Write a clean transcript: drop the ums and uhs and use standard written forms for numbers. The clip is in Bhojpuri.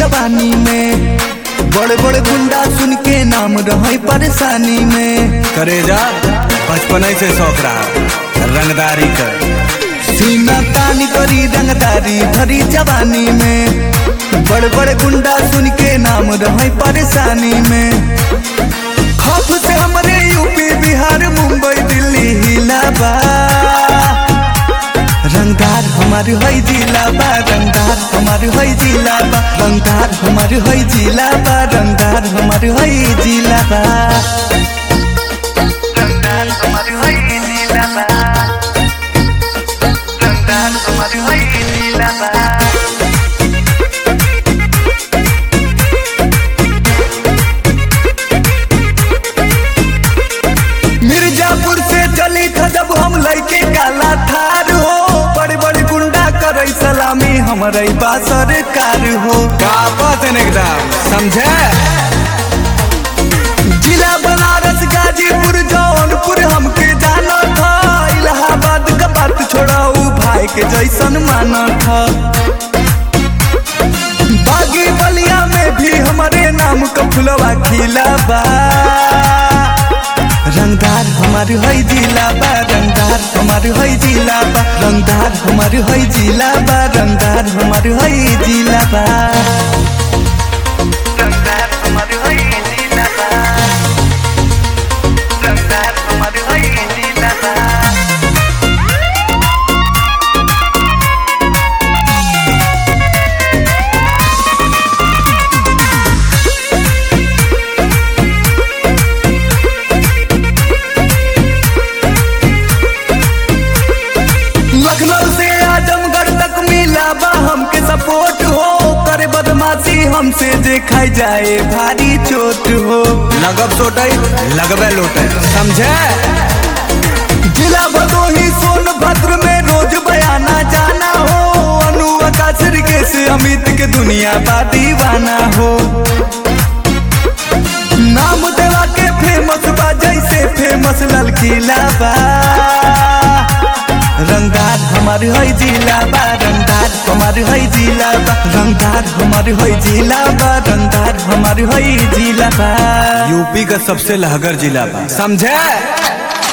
जवानी में। बड़े बड़े गुंडा सुन के नाम रहे परेशानी में। करेजा बचपन से शौक रहा रंगदारी कर, सीना तानी करी रंगदारी भरी जवानी में। बड़े बड़े गुंडा सुन के नाम रहे परेशानी में। खौफ से हमारे यूपी बिहार मुंबई दिल्ली हिलाबा। रंगदार हमारे होई जिला बा, रंगदार हमारे होई जिला बा, रंगदार हमारे होई जिला बा, रंगदार हमारे होई जिला बा, रंगदार हमारे होई जिला बा, रंगदार हमारे होई जिला बा। मिर्जापुर से चली था जब हम लइके काला थार हो। बड़े बड़े गुंडा करे सलामी हमारे बा सरकार हो। एकदम समझे। जिला बनारस गाजीपुर जौनपुर हमके जाना था। इलाहाबाद का बात छोड़ाऊ भाई के जैसन माना था। बागी बलिया में भी हमारे नाम का फुलवा खिला बा। रंगदार हमारे होई जिला बा, रंगदार हमारे होई जिला बा, रंगदार हमारे होई जिला बा, रंगदार हमारे होई जिला बा, रंगदार हमारे होई जिला बा, रंगदार हमारे होई जिला बा। लखनऊ से आजमगढ़ तक मिला बा हमके सपोर्ट हो। करे बदमाशी हमसे देखाई जाए भारी चोट हो। लगब सोटई लगबे लोटे समझे। जिला भदोही सोनभद्र में रोज बयाना जाना हो। अनु आकाश से अमित के दुनिया बा दीवाना हो। नाम देवा के फेमस बा जैसे फेमस लाल किला बा। रंगदार हमारे होई जिला बा, रंगदार हमारे होई जिला बा, रंगदार हमारे होई जिला बा, रंगदार हमारे होई जिला बा। यूपी का सबसे लहगर जिला बा समझे।